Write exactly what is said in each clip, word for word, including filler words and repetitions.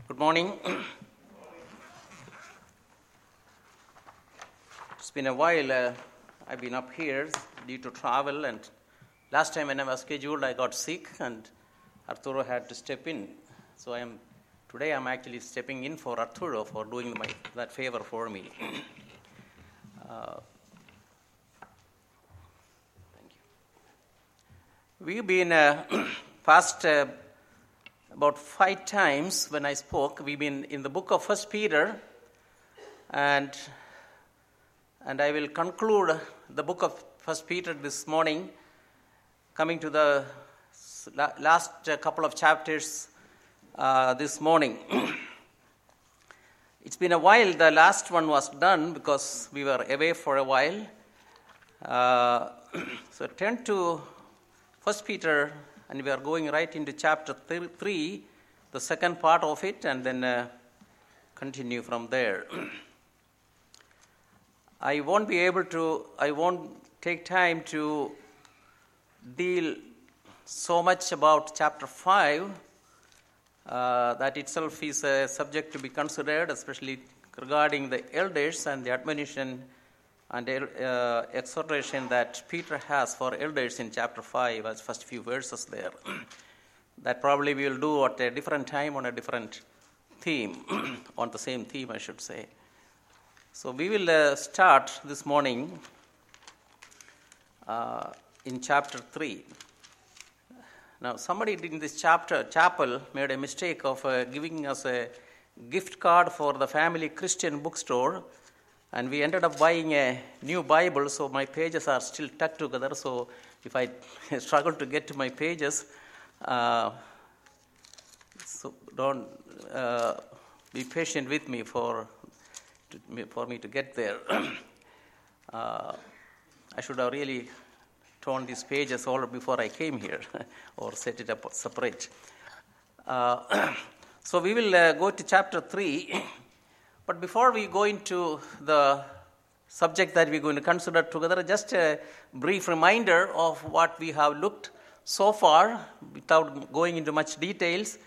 Good morning. It's been a while. Uh, I've been up here due to travel, and last time when I was scheduled, I got sick, and Arturo had to step in. So I am today. I'm actually stepping in for Arturo for doing my that favor for me. uh, thank you. We've been uh, past. Uh, About five times when I spoke, we've been in the book of First Peter, and and I will conclude the book of First Peter this morning, coming to the last couple of chapters uh, this morning. It's been a while. The last one was done because we were away for a while. Uh, so turn to First Peter. And we are going right into chapter three, the second part of it, and then uh, continue from there. I won't be able to, I won't take time to deal so much about chapter five. Uh, that itself is a subject to be considered, especially regarding the elders and the admonition and uh, exhortation that Peter has for elders in chapter five, as first few verses there. That probably we will do at a different time on a different theme, on the same theme, I should say. So we will uh, start this morning uh, in chapter three. Now, somebody in this chapter, chapel made a mistake of uh, giving us a gift card for the Family Christian Bookstore. And we ended up buying a new Bible, so my pages are still tucked together. So if I struggle to get to my pages, uh, so don't uh, be patient with me for to, for me to get there. uh, I should have really torn these pages all before I came here, or set it up separate. Uh, so we will uh, go to chapter three. But before we go into the subject that we're going to consider together, just a brief reminder of what we have looked so far, without going into much details.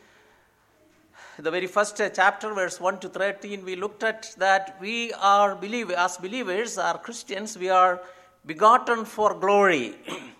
The very first chapter, verse one to thirteen, we looked at that we are, believe, as believers, are Christians, we are begotten for glory.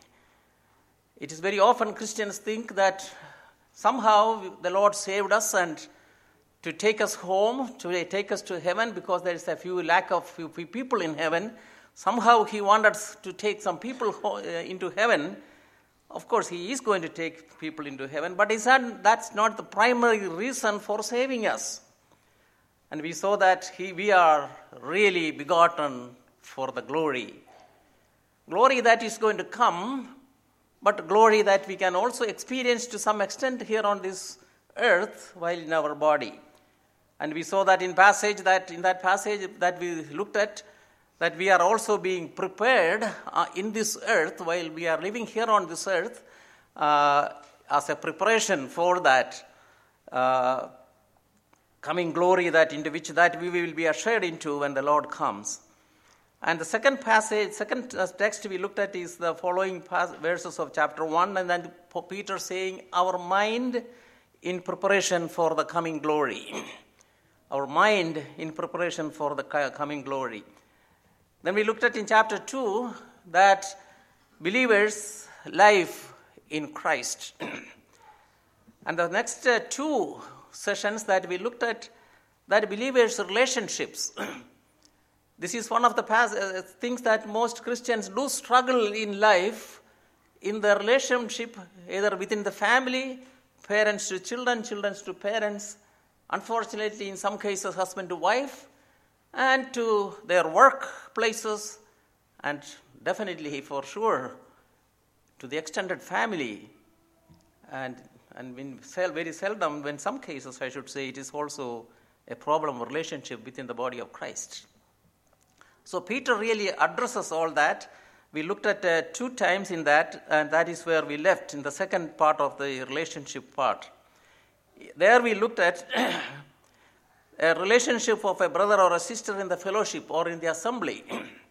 It is very often Christians think that somehow the Lord saved us and to take us home, to take us to heaven, because there is a few lack of few people in heaven. Somehow he wanted to take some people into heaven. Of course, he is going to take people into heaven, but he said that's not the primary reason for saving us. And we saw that he, we are really begotten for the glory. Glory that is going to come, but glory that we can also experience to some extent here on this earth while in our body. And we saw that in passage that in that passage that we looked at, that we are also being prepared uh, in this earth while we are living here on this earth uh, as a preparation for that uh, coming glory that into which that we will be ushered into when the Lord comes. And the second passage, second text we looked at is the following pas- verses of chapter one, and then Peter saying, "Our mind in preparation for the coming glory." Our mind in preparation for the coming glory. Then we looked at in chapter two that believers' life in Christ. And the next uh, two sessions that we looked at, that believers' relationships. This is one of the past, uh, things that most Christians do struggle in life, in their relationship, either within the family, parents to children, children to parents, unfortunately, in some cases, husband to wife, and to their workplaces, and definitely, for sure, to the extended family. And and when very seldom, in some cases, I should say, it is also a problem relationship within the body of Christ. So Peter really addresses all that. We looked at uh, two times in that, and that is where we left in the second part of the relationship part. There we looked at a relationship of a brother or a sister in the fellowship or in the assembly.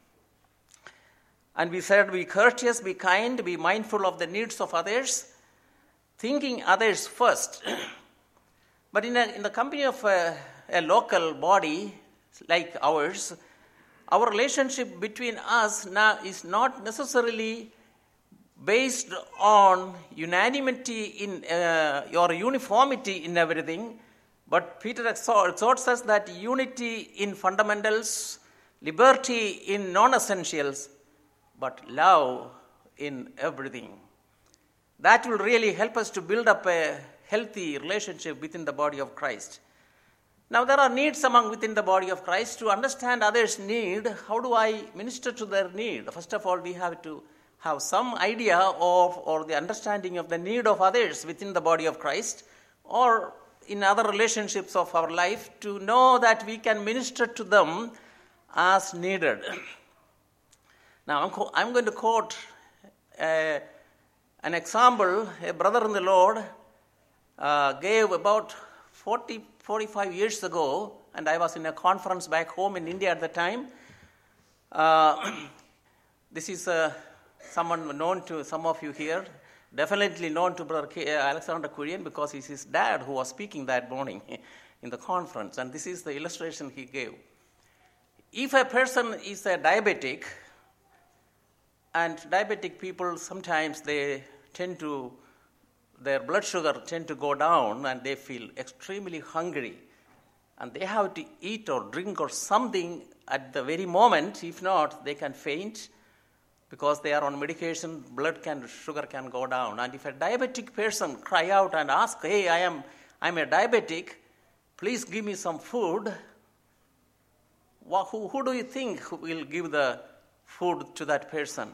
And we said, be courteous, be kind, be mindful of the needs of others, thinking others first. But in, a, in the company of a, a local body like ours, our relationship between us now is not necessarily based on unanimity in uh, or uniformity in everything, but Peter exhorts us that unity in fundamentals, liberty in non-essentials, but love in everything. That will really help us to build up a healthy relationship within the body of Christ. Now, there are needs among within the body of Christ. To understand others' need, how do I minister to their need? First of all, we have to have some idea of or the understanding of the need of others within the body of Christ or in other relationships of our life to know that we can minister to them as needed. Now, I'm, co- I'm going to quote uh, an example a brother in the Lord uh, gave about forty, forty-five years ago, and I was in a conference back home in India at the time. Uh, this is uh, someone known to some of you here, definitely known to Brother K- Alexander Kurian because it's his dad who was speaking that morning in the conference, and this is the illustration he gave. If a person is a diabetic, and diabetic people sometimes they tend to, their blood sugar tend to go down and they feel extremely hungry and they have to eat or drink or something at the very moment. If not, they can faint because they are on medication, blood can, sugar can go down. And if a diabetic person cry out and ask, hey, I am I'm a diabetic, please give me some food, who, who do you think will give the food to that person?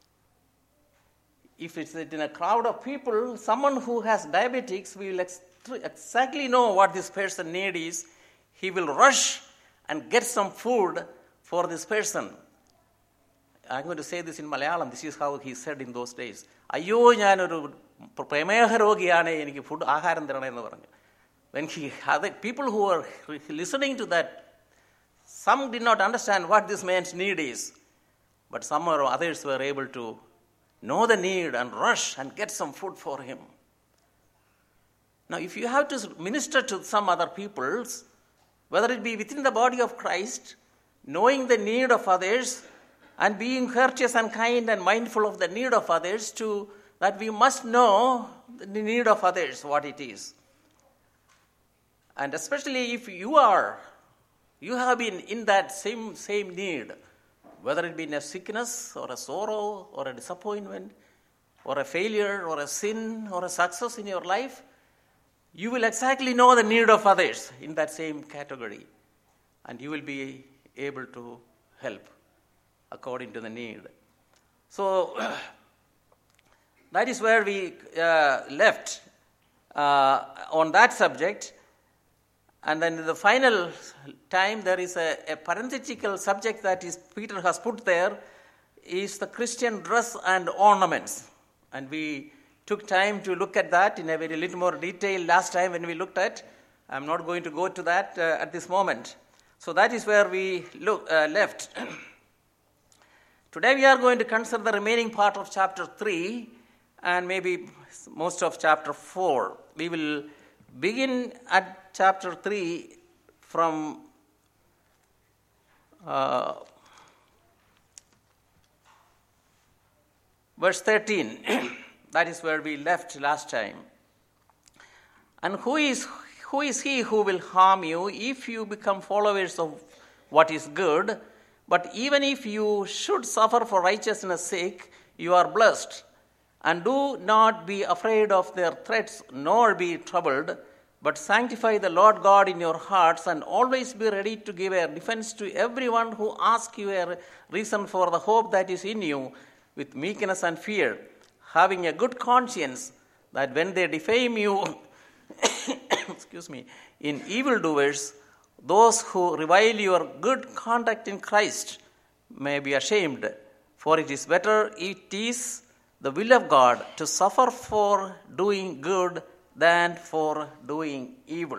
If it's in a crowd of people, someone who has diabetics, we will ex- exactly know what this person need is. He will rush and get some food for this person. I'm going to say this in Malayalam. This is how he said in those days. Ayyo ഞാനൊരു പ്രമേഹ രോഗിയാണ് എനിക്ക് food ആഹാരം തരണം എന്ന് പറഞ്ഞു. When he had people who were listening to that, some did not understand what this man's need is, but some or others were able to know the need and rush and get some food for him. Now, if you have to minister to some other peoples, whether it be within the body of Christ, knowing the need of others and being courteous and kind and mindful of the need of others, to that we must know the need of others, what it is. And especially if you are, you have been in that same, same need, whether it be in a sickness or a sorrow or a disappointment or a failure or a sin or a success in your life, you will exactly know the need of others in that same category. And you will be able to help according to the need. So, that is where we uh, left uh, on that subject. And then in the final time, there is a, a parenthetical subject that is Peter has put there, is the Christian dress and ornaments. And we took time to look at that in a very little more detail last time when we looked at. I'm not going to go to that uh, at this moment. So that is where we look, uh, left. Today we are going to consider the remaining part of chapter three and maybe most of chapter four. We will begin at chapter three from uh, verse thirteen. That is where we left last time. And who is who is he who will harm you if you become followers of what is good? But even if you should suffer for righteousness' sake, you are blessed. And do not be afraid of their threats, nor be troubled, but sanctify the Lord God in your hearts, and always be ready to give a defense to everyone who asks you a reason for the hope that is in you, with meekness and fear, having a good conscience, that when they defame you, excuse me, in evildoers, those who revile your good conduct in Christ may be ashamed. For it is better, it is the will of God to suffer for doing good than for doing evil.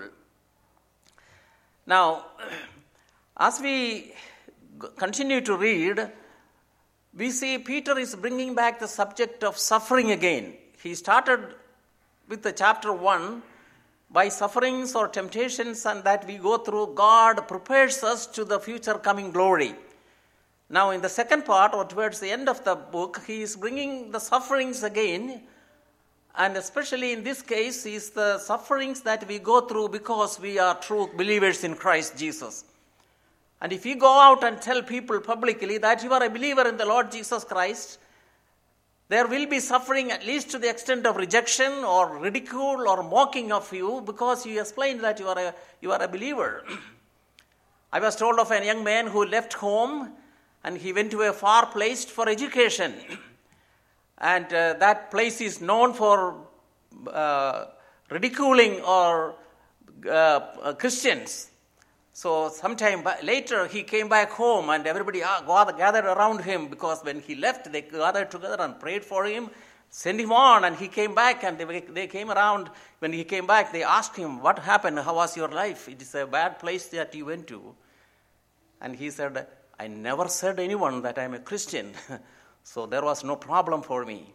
Now, as we continue to read, we see Peter is bringing back the subject of suffering again. He started with the chapter one by sufferings or temptations and that we go through, God prepares us to the future coming glory. Now, in the second part, or towards the end of the book, he is bringing the sufferings again, and especially in this case, is the sufferings that we go through because we are true believers in Christ Jesus. And if you go out and tell people publicly that you are a believer in the Lord Jesus Christ, there will be suffering at least to the extent of rejection or ridicule or mocking of you because you explained that you are a, you are a believer. I was told of a young man who left home and he went to a far place for education. And uh, that place is known for uh, ridiculing or uh, Christians. So sometime later he came back home and everybody gathered around him because when he left they gathered together and prayed for him, sent him on, and he came back and they, they came around. When he came back they asked him, what happened, how was your life? It is a bad place that you went to. And he said, I never said anyone that I am a Christian, so there was no problem for me.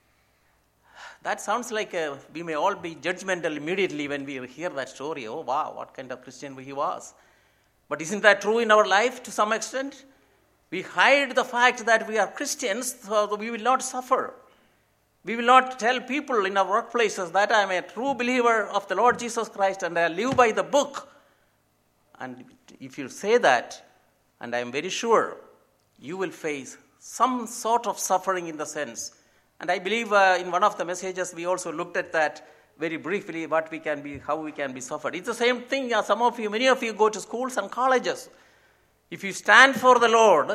That sounds like a, we may all be judgmental immediately when we hear that story. Oh wow, what kind of Christian he was. But isn't that true in our life to some extent? We hide the fact that we are Christians so we will not suffer. We will not tell people in our workplaces that I am a true believer of the Lord Jesus Christ and I live by the book. And if you say that, and I am very sure, you will face some sort of suffering in the sense. And I believe uh, in one of the messages we also looked at that very briefly, what we can be, how we can be suffered. It's the same thing. Uh, some of you, many of you go to schools and colleges. If you stand for the Lord,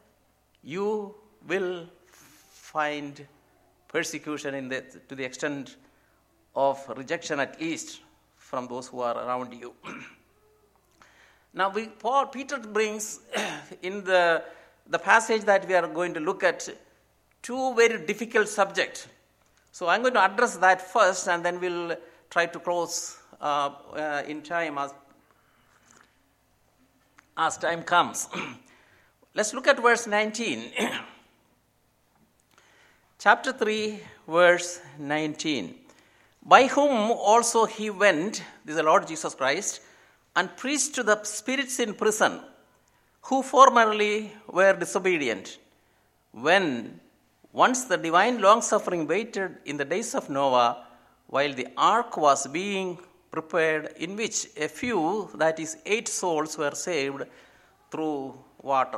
you will find persecution in the, to the extent of rejection at least from those who are around you. Now, we, Paul, Peter brings in the, the passage that we are going to look at two very difficult subjects. So I'm going to address that first and then we'll try to close uh, uh, in time as, as time comes. Let's look at verse nineteen. Chapter three, verse nineteen. By whom also he went, this is the Lord Jesus Christ, and preached to the spirits in prison, who formerly were disobedient, when once the divine long-suffering waited in the days of Noah, while the ark was being prepared, in which a few, that is eight souls, were saved through water.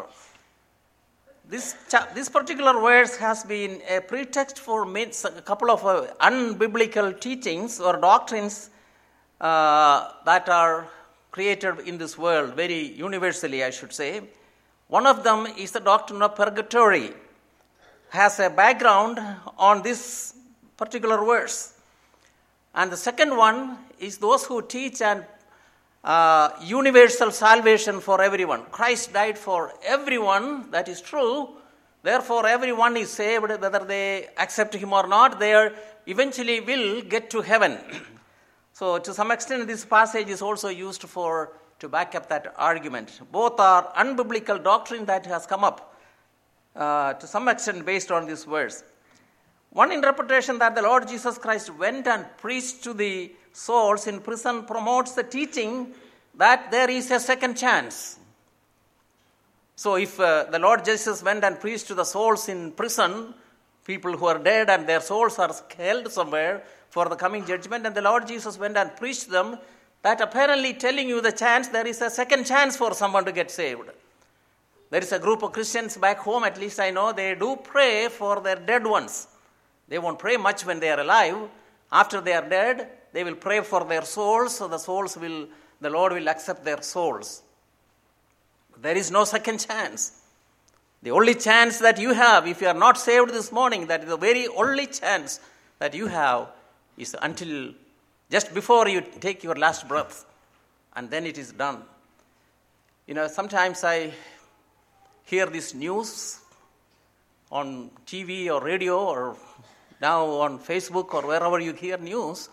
This, cha- this particular verse has been a pretext for a couple of uh, unbiblical teachings or doctrines uh, that are created in this world, very universally, I should say. One of them is the doctrine of purgatory, has a background on this particular verse. And the second one is those who teach an uh, universal salvation for everyone. Christ died for everyone, that is true. Therefore, everyone is saved, whether they accept him or not, they are eventually will get to heaven. So, to some extent, this passage is also used for to back up that argument. Both are unbiblical doctrine that has come up uh, to some extent based on this verse. One interpretation that the Lord Jesus Christ went and preached to the souls in prison promotes the teaching that there is a second chance. So if uh, the Lord Jesus went and preached to the souls in prison, people who are dead and their souls are held somewhere for the coming judgment, and the Lord Jesus went and preached them, that apparently telling you the chance, there is a second chance for someone to get saved. There is a group of Christians back home, at least I know, they do pray for their dead ones. They won't pray much when they are alive. After they are dead, they will pray for their souls, so the souls will, the Lord will accept their souls. There is no second chance. The only chance that you have, if you are not saved this morning, that is the very only chance that you have is until just before you take your last breath, and then it is done. You know, sometimes I hear this news on T V or radio or now on Facebook or wherever you hear news.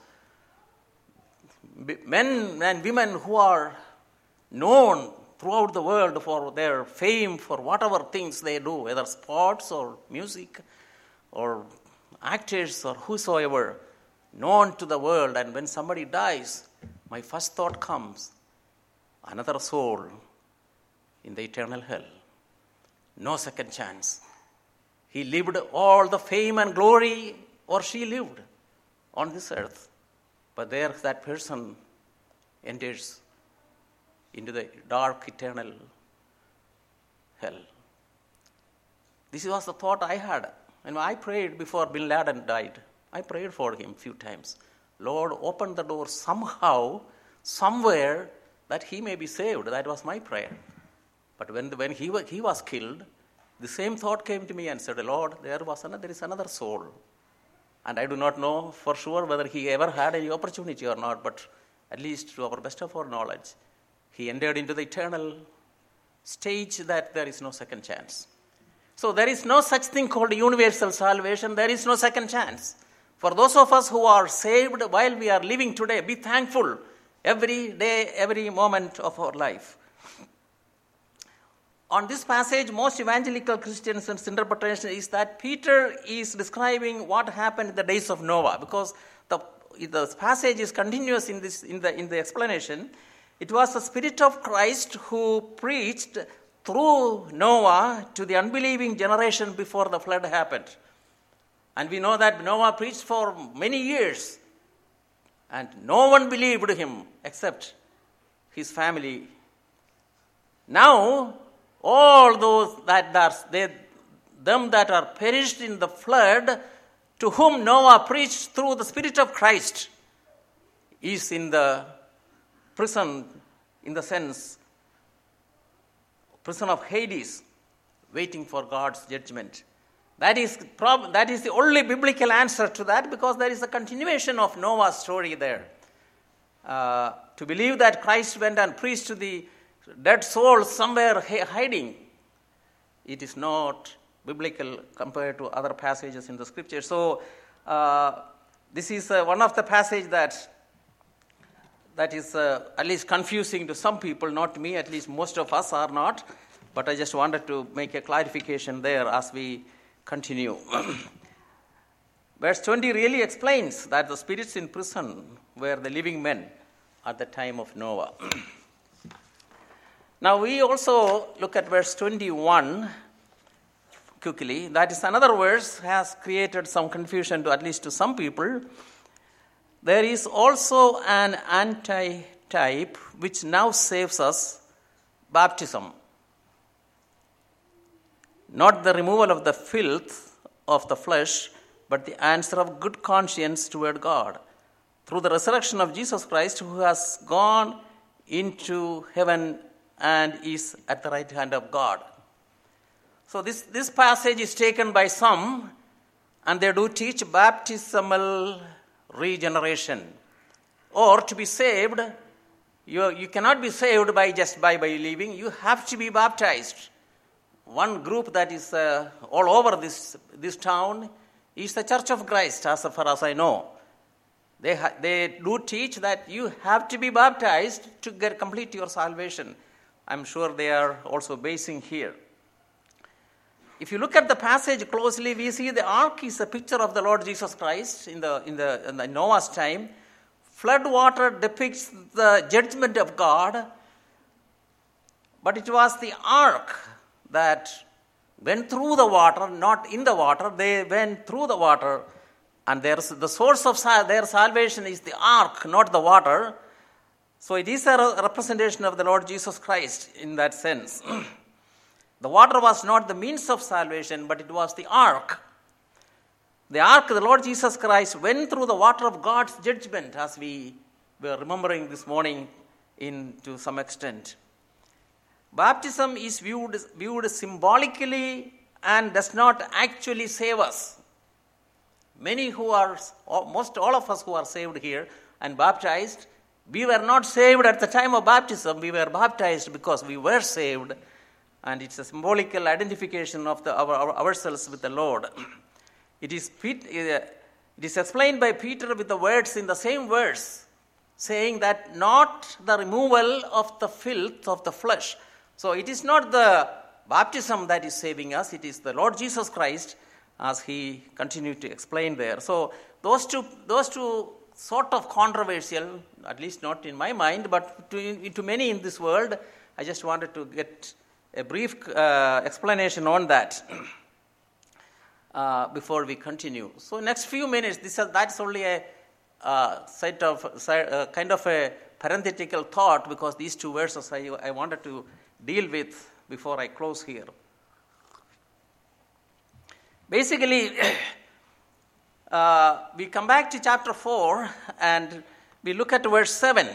Men and women who are known throughout the world for their fame, for whatever things they do, whether sports or music or actors or whosoever, known to the world, and when somebody dies, my first thought comes, another soul in the eternal hell. No second chance. He lived all the fame and glory, or she lived on this earth. But there that person enters into the dark eternal hell. This was the thought I had. And I prayed before Bin Laden died. I prayed for him a few times. Lord, open the door somehow, somewhere, that he may be saved. That was my prayer. But when, the, when he, was, he was killed, the same thought came to me and said, Lord, there, was another, there is another soul. And I do not know for sure whether he ever had any opportunity or not, but at least to our best of our knowledge, he entered into the eternal stage that there is no second chance. So there is no such thing called universal salvation. There is no second chance. For those of us who are saved while we are living today, be thankful every day, every moment of our life. On this passage, most evangelical Christians' interpretation is that Peter is describing what happened in the days of Noah, because the, the passage is continuous in, this, in, the, in the explanation. It was the Spirit of Christ who preached through Noah to the unbelieving generation before the flood happened. And we know that Noah preached for many years, and no one believed him except his family. Now, all those that are, they, them that are perished in the flood, to whom Noah preached through the Spirit of Christ, is in the prison, in the sense, prison of Hades, waiting for God's judgment. That is, prob- that is the only biblical answer to that, because there is a continuation of Noah's story there. Uh, to believe that Christ went and preached to the dead souls somewhere hiding, it is not biblical compared to other passages in the scripture. So uh, this is uh, one of the passages that that is uh, at least confusing to some people, not to me, at least most of us are not. But I just wanted to make a clarification there as we continue. Verse twenty really explains that the spirits in prison were the living men at the time of Noah. Now we also look at verse twenty-one quickly. That is another verse has created some confusion to at least to some people. There is also an anti-type which now saves us, baptism. Not the removal of the filth of the flesh, but the answer of good conscience toward God through the resurrection of Jesus Christ, who has gone into heaven and is at the right hand of God. So this, this passage is taken by some, and they do teach baptismal regeneration. Or to be saved, you, you cannot be saved by just by believing. You have to be baptized. One group that is uh, all over this, this town is the Church of Christ, as far as I know. They, ha- they do teach that you have to be baptized to get complete your salvation. I'm sure they are also basing here. If you look at the passage closely, we see the ark is a picture of the Lord Jesus Christ in the, in the, in the Noah's time. Flood water depicts the judgment of God, but it was the ark that went through the water, not in the water. They went through the water, and there's the source of sal- their salvation is the ark, not the water. So it is a re- representation of the Lord Jesus Christ in that sense. The water was not the means of salvation, but it was the ark. The ark, the Lord Jesus Christ, went through the water of God's judgment, as we were remembering this morning in to some extent. Baptism is viewed, viewed symbolically and does not actually save us. Many who are, most all of us who are saved here and baptized, we were not saved at the time of baptism. We were baptized because we were saved. And it's a symbolical identification of the, our, our, ourselves with the Lord. It is, it is explained by Peter with the words in the same verse, saying that not the removal of the filth of the flesh. So it is not the baptism that is saving us, it is the Lord Jesus Christ, as he continued to explain there. So those two, those two sort of controversial, at least not in my mind, but to, to many in this world. I just wanted to get a brief uh, explanation on that uh, before we continue. So next few minutes, this is, that's only a uh, set of, uh, kind of a parenthetical thought, because these two verses I, I wanted to deal with before I close here. Basically, uh, we come back to chapter four and we look at verse seven.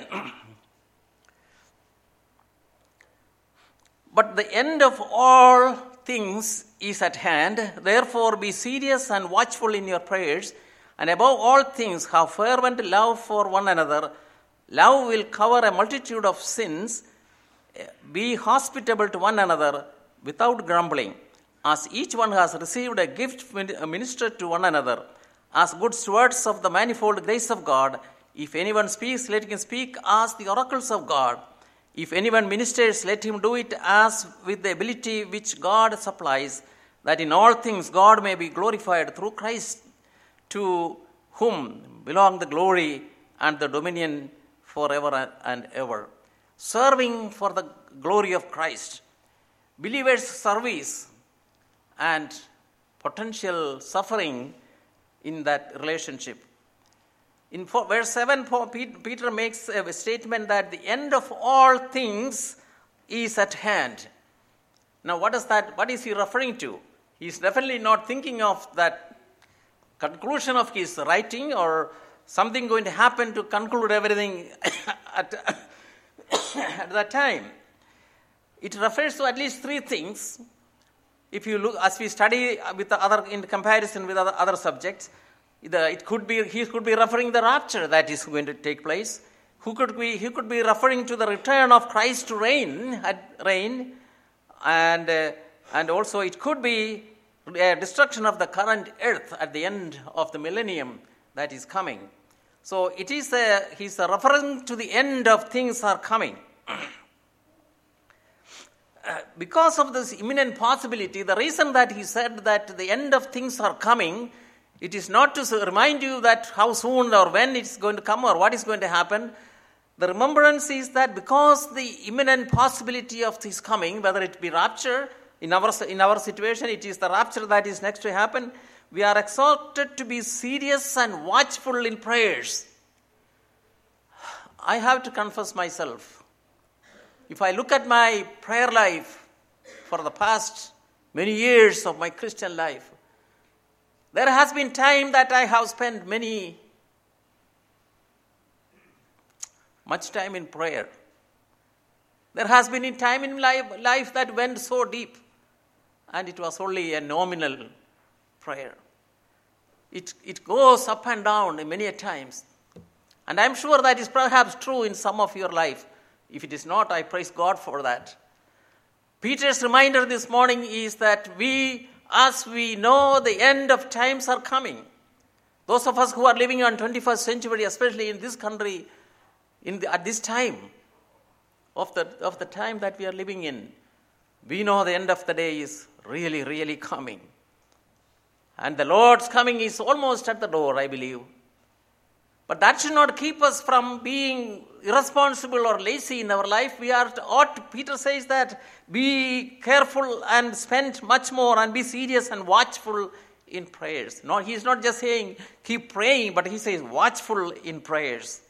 But the end of all things is at hand. Therefore, be serious and watchful in your prayers, and above all things, have fervent love for one another. Love will cover a multitude of sins. Be hospitable to one another without grumbling. As each one has received a gift, minister to one another, as good stewards of the manifold grace of God. If anyone speaks, let him speak as the oracles of God. If anyone ministers, let him do it as with the ability which God supplies, that in all things God may be glorified through Christ, to whom belong the glory and the dominion forever and ever. Serving for the glory of Christ. Believers' service and potential suffering in that relationship. In verse seven, Peter makes a statement that the end of all things is at hand. Now, what is that? What is he referring to? He's definitely not thinking of that conclusion of his writing or something going to happen to conclude everything at, at that time. It refers to at least three things. If you look, as we study with the other, in comparison with other, other subjects, the, it could be, he could be referring the rapture that is going to take place. Who could be, he could be referring to the return of Christ to reign, at reign, and uh, and also it could be a destruction of the current earth at the end of the millennium that is coming. So it is a, he's referring to the end of things are coming. Uh, because of this imminent possibility, the reason that he said that the end of things are coming, it is not to remind you that how soon or when it's going to come or what is going to happen. The remembrance is that because the imminent possibility of this coming, whether it be rapture, in our, in our situation, it is the rapture that is next to happen, we are exhorted to be serious and watchful in prayers. I have to confess myself. If I look at my prayer life for the past many years of my Christian life, there has been time that I have spent many, much time in prayer. There has been a time in life, life that went so deep, and it was only a nominal prayer. It, it goes up and down many a times. And I'm sure that is perhaps true in some of your life. If it is not, I praise God for that. Peter's reminder this morning is that we, as we know, the end of times are coming. Those of us who are living on twenty-first century, especially in this country, in the, at this time of the, of the time that we are living in, we know the end of the day is really, really coming. And the Lord's coming is almost at the door, I believe. But that should not keep us from being irresponsible or lazy in our life. We are ought, Peter says that, be careful and spend much more and be serious and watchful in prayers. No, he's not just saying keep praying, but he says watchful in prayers.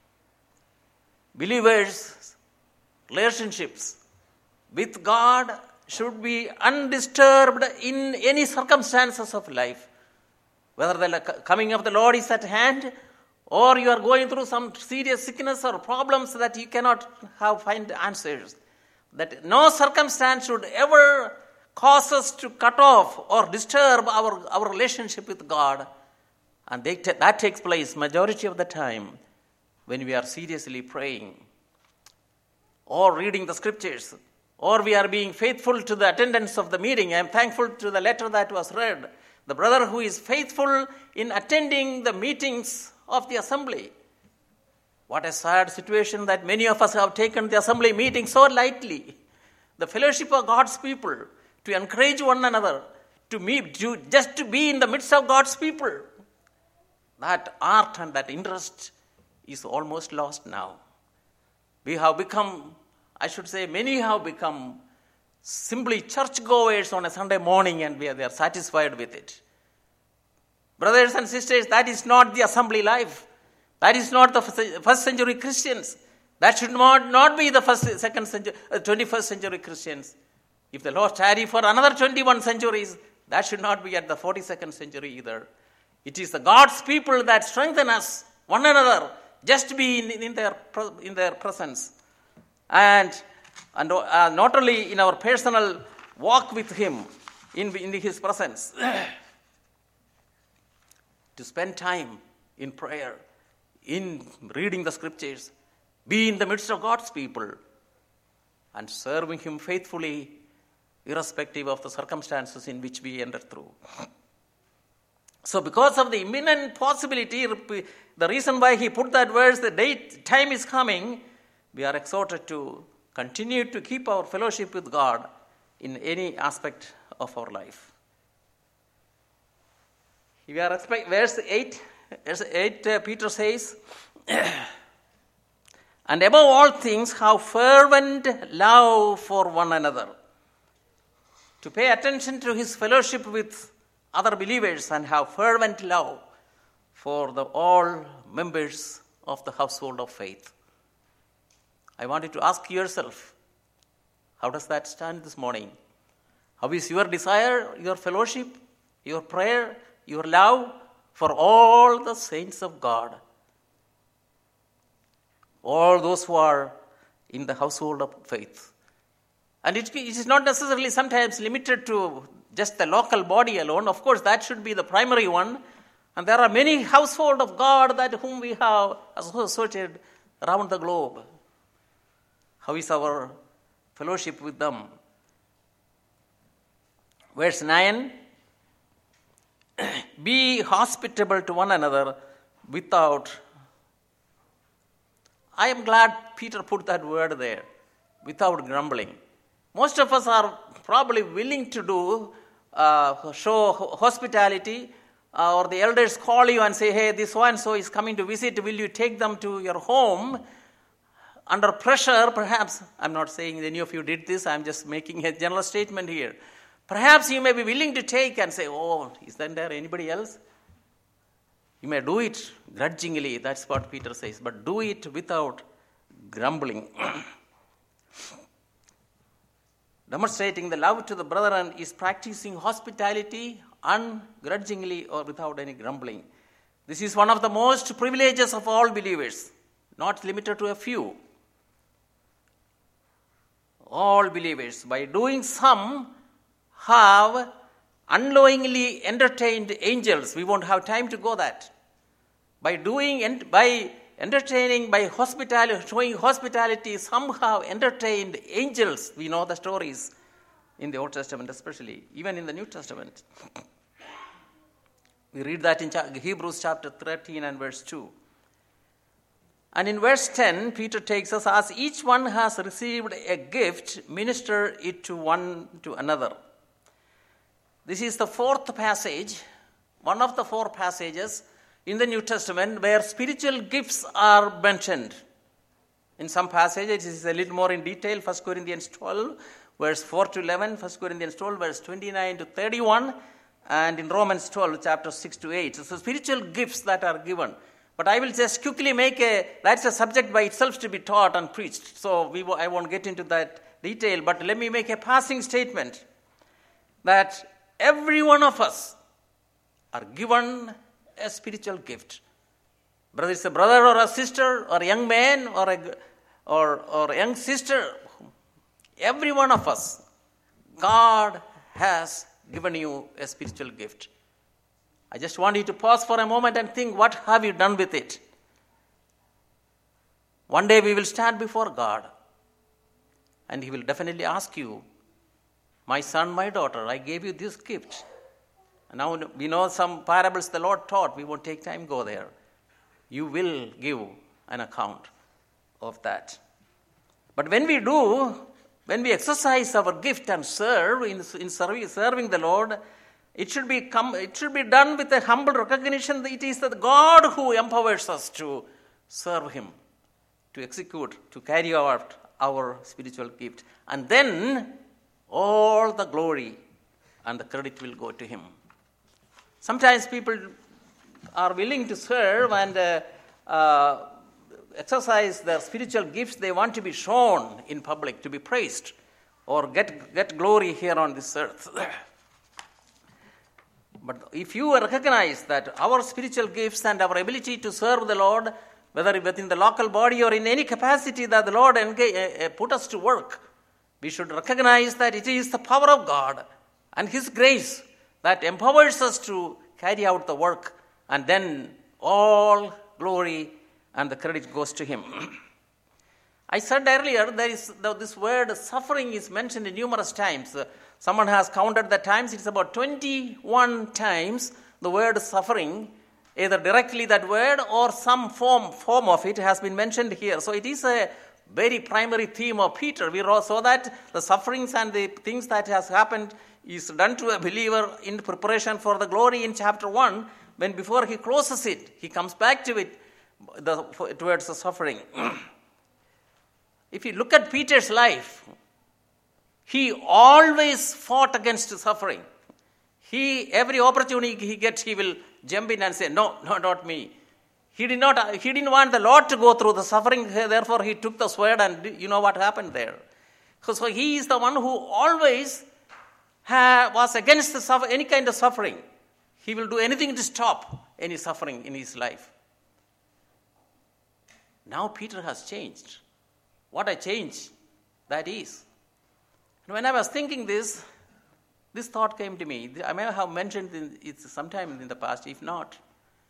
Believers' relationships with God should be undisturbed in any circumstances of life. Whether the coming of the Lord is at hand, or you are going through some serious sickness or problems that you cannot have find answers. That no circumstance should ever cause us to cut off or disturb our, our relationship with God. And they, that takes place majority of the time when we are seriously praying or reading the scriptures, or we are being faithful to the attendance of the meeting. I am thankful to the letter that was read. The brother who is faithful in attending the meetings of the assembly. What a sad situation that many of us have taken the assembly meeting so lightly. The fellowship of God's people, to encourage one another, to meet, to, just to be in the midst of God's people. that art and that interest is almost lost now. We have become, I should say, many have become simply churchgoers on a Sunday morning, and we are, they are satisfied with it. Brothers and sisters, that is not the assembly life. That is not the first century Christians. That should not, not be the first, second century, uh, twenty-first century Christians. If the Lord tarry for another twenty-one centuries, that should not be at the forty-second century either. It is the God's people that strengthen us, one another, just to be in, in, their, in their presence. And, and uh, not only in our personal walk with Him, in, in His presence, to spend time in prayer, in reading the scriptures, be in the midst of God's people, and serving Him faithfully, irrespective of the circumstances in which we enter through. So because of the imminent possibility, the reason why he put that verse, the date, time is coming, we are exhorted to continue to keep our fellowship with God in any aspect of our life. We are expect, verse eight, verse eight uh, Peter says, and above all things have fervent love for one another. To pay attention to his fellowship with other believers and have fervent love for the all members of the household of faith. I want you to ask yourself, how does that stand this morning? How is your desire, your fellowship, your prayer, your love for all the saints of God? All those who are in the household of faith. And it, it is not necessarily sometimes limited to just the local body alone. Of course, that should be the primary one. And there are many household of God that whom we have associated around the globe. How is our fellowship with them? Verse nine, be hospitable to one another without. I am glad Peter put that word there, without grumbling. Most of us are probably willing to do, uh, show hospitality, uh, or the elders call you and say, hey, this so-and-so is coming to visit, will you take them to your home? Under pressure, perhaps, I'm not saying any of you did this, I'm just making a general statement here. Perhaps you may be willing to take and say, oh, is there anybody else? You may do it grudgingly, that's what Peter says, but do it without grumbling. Demonstrating the love to the brethren is practicing hospitality ungrudgingly or without any grumbling. This is one of the most privileges of all believers, not limited to a few. All believers, by doing some, have unknowingly entertained angels. We won't have time to go that. By doing, by entertaining, by hospitality, showing hospitality, some have entertained angels. We know the stories in the Old Testament especially, even in the New Testament. We read that in Hebrews chapter thirteen and verse two. And in verse ten, Peter takes us, as each one has received a gift, minister it to one to another. This is the fourth passage, one of the four passages in the New Testament where spiritual gifts are mentioned. In some passages, it is a little more in detail, First Corinthians twelve, verse four to eleven, First Corinthians twelve, verse twenty-nine to thirty-one, and in Romans twelve, chapter six to eight. So spiritual gifts that are given. But I will just quickly make a, that's a subject by itself to be taught and preached. So we, I won't get into that detail, but let me make a passing statement that every one of us are given a spiritual gift. Whether it's a brother or a sister or a young man or a, or, or a young sister, every one of us, God has given you a spiritual gift. I just want you to pause for a moment and think, what have you done with it? One day we will stand before God and He will definitely ask you, my son, my daughter, I gave you this gift. And now we know some parables the Lord taught. We won't take time to go there. You will give an account of that. But when we do, when we exercise our gift and serve in, in serving, serving the Lord, It should be com- it should be done with a humble recognition that it is the God who empowers us to serve Him, to execute, to carry out our spiritual gift. And then all the glory and the credit will go to Him. Sometimes people are willing to serve and uh, uh, exercise their spiritual gifts. They want to be shown in public, to be praised, or get, get glory here on this earth. But if you recognize that our spiritual gifts and our ability to serve the Lord, whether within the local body or in any capacity that the Lord engage, uh, put us to work, we should recognize that it is the power of God and His grace that empowers us to carry out the work, and then all glory and the credit goes to Him. I said earlier, there is this word suffering is mentioned numerous times. Uh, someone has counted the times. It's about twenty-one times the word suffering, either directly that word or some form, form of it has been mentioned here. So it is a very primary theme of Peter. We saw that the sufferings and the things that has happened is done to a believer in preparation for the glory in chapter one. When before he closes it, he comes back to it the, towards the suffering. If you look at Peter's life, he always fought against suffering. He, every opportunity he gets, he will jump in and say, no, no, not me. He did not. He didn't want the Lord to go through the suffering. Therefore, he took the sword, and you know what happened there. So he is the one who always ha, was against the suffer, any kind of suffering. He will do anything to stop any suffering in his life. Now Peter has changed. What a change that is. And when I was thinking this, this thought came to me. I may have mentioned it sometime in the past, if not.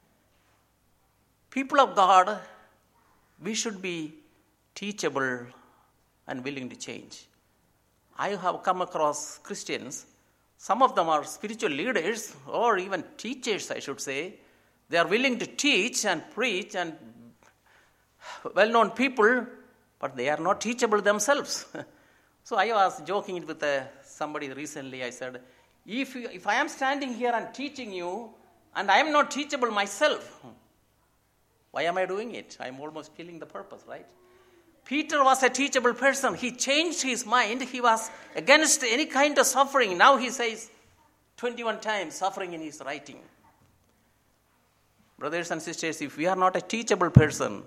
People of God, we should be teachable and willing to change. I have come across Christians, some of them are spiritual leaders or even teachers, I should say. They are willing to teach and preach and well-known people, but they are not teachable themselves. So I was joking with uh, somebody recently. I said, if, you, if I am standing here and teaching you and I am not teachable myself, why am I doing it? I am almost killing the purpose, right? Peter was a teachable person. He changed his mind. He was against any kind of suffering. Now he says twenty-one times suffering in his writing. Brothers and sisters, if we are not a teachable person,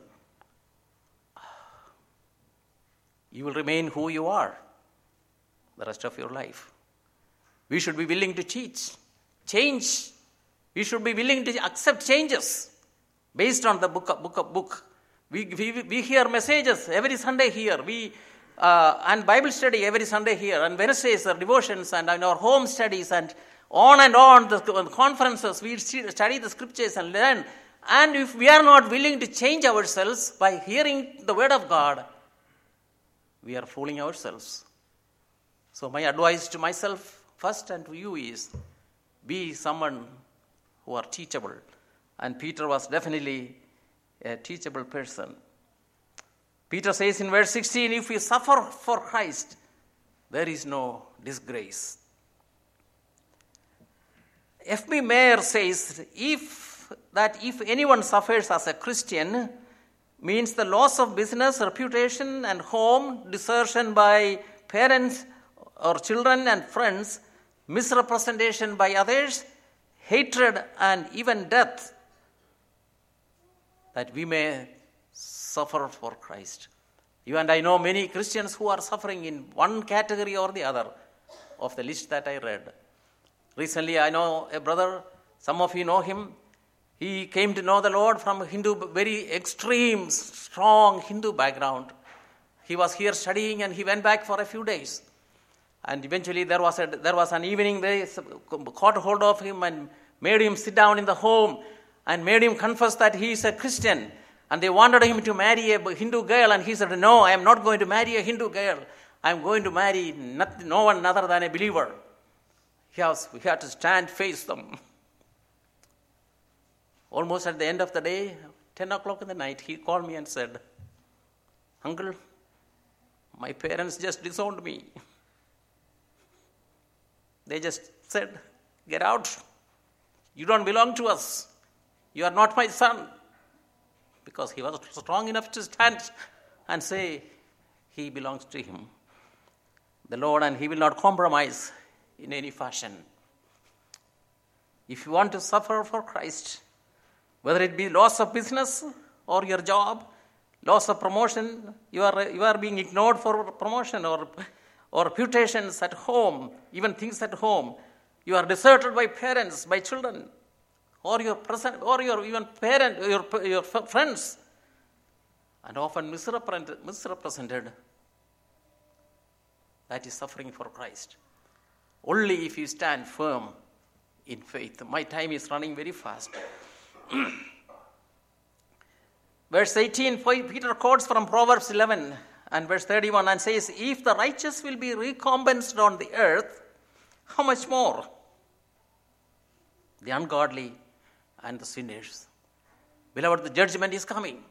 you will remain who you are the rest of your life. We should be willing to teach, change. We should be willing to accept changes based on the book of book. Of book. We, we, we hear messages every Sunday here. We uh, and Bible study every Sunday here. And Wednesdays are devotions and in our home studies and on and on the conferences. We study the scriptures and learn. And if we are not willing to change ourselves by hearing the word of God, we are fooling ourselves. So my advice to myself first and to you is, be someone who are teachable. And Peter was definitely a teachable person. Peter says in verse sixteen, if we suffer for Christ, there is no disgrace. F B Mayer says, if that if anyone suffers as a Christian, means the loss of business, reputation, and home, desertion by parents or children and friends, misrepresentation by others, hatred, and even death, that we may suffer for Christ. You and I know many Christians who are suffering in one category or the other of the list that I read. Recently, I know a brother, some of you know him. He came to know the Lord from a Hindu, very extreme, strong Hindu background. He was here studying and he went back for a few days. And eventually there was a, there was an evening they caught hold of him and made him sit down in the home and made him confess that he is a Christian. And they wanted him to marry a Hindu girl, and he said, no, I am not going to marry a Hindu girl. I am going to marry not, no one other than a believer. He has, we had to stand face them. Almost at the end of the day, ten o'clock in the night, he called me and said, Uncle, my parents just disowned me. They just said, Get out. You don't belong to us. You are not my son. Because he was strong enough to stand and say he belongs to him, the Lord, and he will not compromise in any fashion. If you want to suffer for Christ, whether it be loss of business or your job, loss of promotion, you are, you are being ignored for promotion, or, or reputations at home, even things at home, you are deserted by parents, by children, or your present, or your even parent, your, your friends, and often misrepresented, misrepresented. That is suffering for Christ. Only if you stand firm in faith. My time is running very fast. Verse eighteen, Peter quotes from Proverbs eleven and verse thirty-one and says, if the righteous will be recompensed on the earth, how much more the ungodly and the sinners? Beloved, the judgment is coming.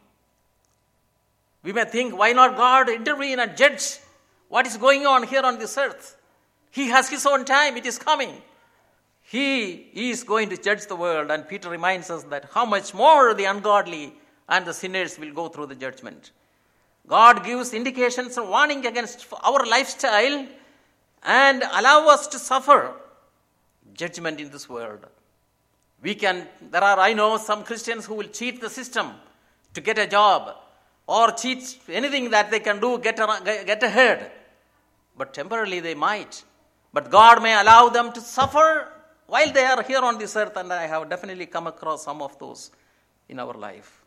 We may think, why not God intervene and judge what is going on here on this earth? He has his own time. It is coming. He is going to judge the world. And Peter reminds us that how much more the ungodly and the sinners will go through the judgment. God gives indications and warning against our lifestyle and allow us to suffer judgment in this world. We can, there are, I know some Christians who will cheat the system to get a job, or cheat anything that they can do, get, a, get ahead. But temporarily they might. But God may allow them to suffer while they are here on this earth, and I have definitely come across some of those in our life.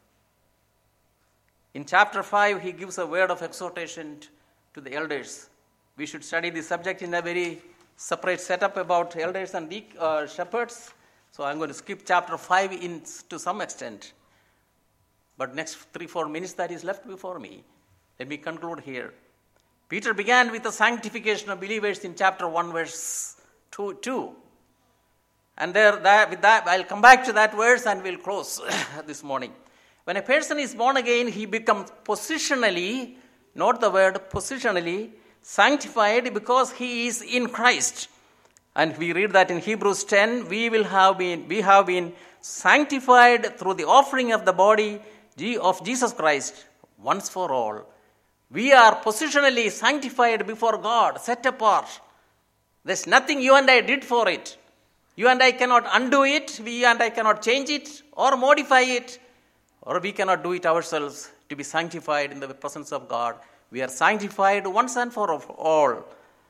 In chapter five, he gives a word of exhortation to the elders. We should study the subject in a very separate setup about elders and uh, shepherds. So I'm going to skip chapter five in, to some extent. But next three, four minutes that is left before me, let me conclude here. Peter began with the sanctification of believers in chapter one, verse two. two. And there, that, with that, I'll come back to that verse and we'll close this morning. When a person is born again, he becomes positionally, note the word positionally, sanctified because he is in Christ. And we read that in Hebrews ten, we will have been, we have been sanctified through the offering of the body of Jesus Christ once for all. We are positionally sanctified before God, set apart. There's nothing you and I did for it. You and I cannot undo it. We and I cannot change it or modify it. Or we cannot do it ourselves to be sanctified in the presence of God. We are sanctified once and for all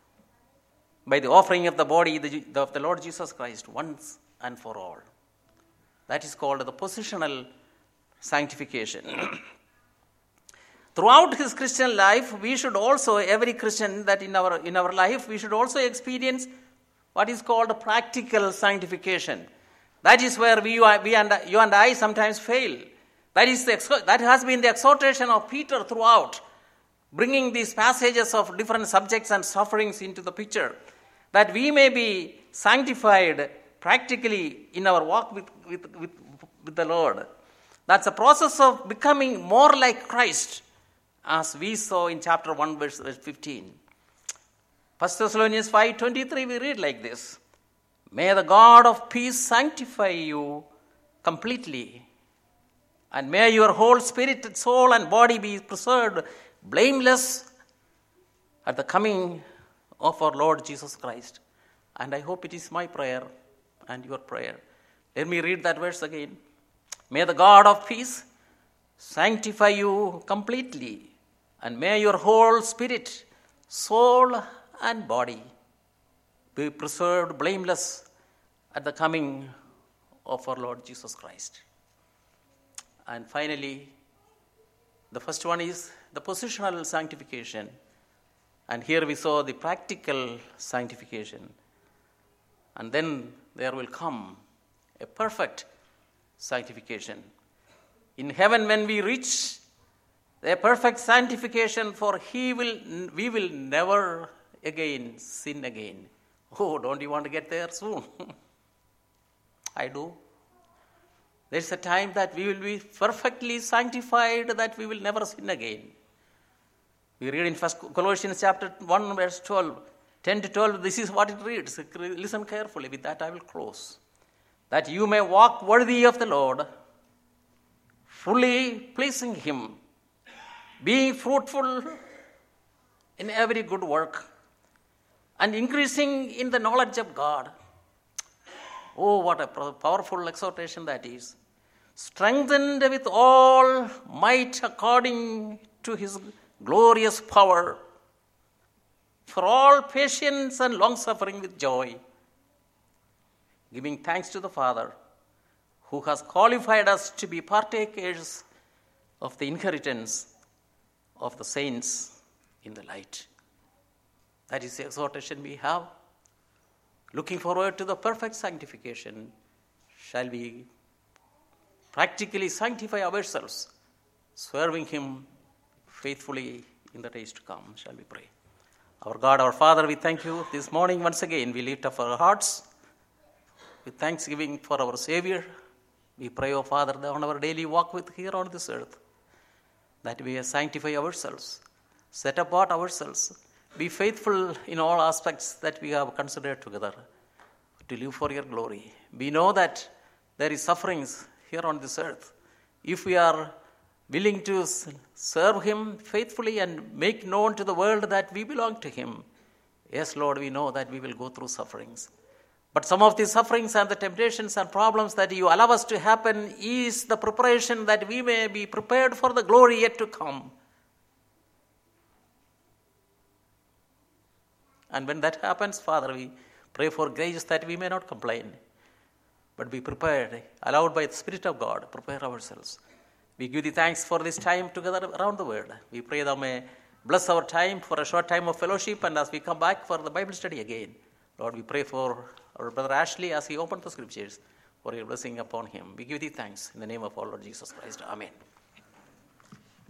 by the offering of the body of the Lord Jesus Christ once and for all. That is called the positional sanctification. Throughout his Christian life, we should also, every Christian that in our in our life, we should also experience what is called practical sanctification. That is where we, we and you and I sometimes fail. That is the, that has been the exhortation of Peter throughout, bringing these passages of different subjects and sufferings into the picture, that we may be sanctified practically in our walk with, with, with, with the Lord. That's a process of becoming more like Christ, as we saw in chapter one, verse fifteen. First Thessalonians five twenty-three, we read like this. May the God of peace sanctify you completely, and may your whole spirit, soul, and body be preserved blameless at the coming of our Lord Jesus Christ. And I hope it is my prayer and your prayer. Let me read that verse again. May the God of peace sanctify you completely, and may your whole spirit, soul, and body be preserved blameless at the coming of our Lord Jesus Christ. And finally, the first one is the positional sanctification. And here we saw the practical sanctification. And then there will come a perfect sanctification. In heaven, when we reach the perfect sanctification, for he will, we will never again sin again. Oh, don't you want to get there soon? I do. There's a time that we will be perfectly sanctified, that we will never sin again. We read in First Colossians chapter one, verse twelve, ten to twelve, this is what it reads. Listen carefully. With that I will close. That you may walk worthy of the Lord, fully pleasing Him, being fruitful in every good work, and increasing in the knowledge of God. Oh, what a powerful exhortation that is. Strengthened with all might according to His glorious power, for all patience and long-suffering with joy, giving thanks to the Father, who has qualified us to be partakers of the inheritance of the saints in the light. That is the exhortation we have. Looking forward to the perfect sanctification, shall we practically sanctify ourselves, serving Him faithfully in the days to come. Shall we pray? Our God, our Father, we thank You this morning once again. We lift up our hearts with thanksgiving for our Savior. We pray, O Father, that on our daily walk with here on this earth, that we sanctify ourselves, set apart ourselves, be faithful in all aspects that we have considered together, to live for Your glory. We know that there is sufferings here on this earth. If we are willing to serve Him faithfully and make known to the world that we belong to Him, yes, Lord, we know that we will go through sufferings. But some of these sufferings and the temptations and problems that You allow us to happen is the preparation that we may be prepared for the glory yet to come. And when that happens, Father, we pray for grace that we may not complain, but be prepared, allowed by the Spirit of God, prepare ourselves. We give Thee thanks for this time together around the world. We pray Thou may bless our time for a short time of fellowship, and as we come back for the Bible study again, Lord, we pray for our brother Ashley as he opened the Scriptures, for Your blessing upon him. We give Thee thanks in the name of our Lord Jesus Christ. Amen.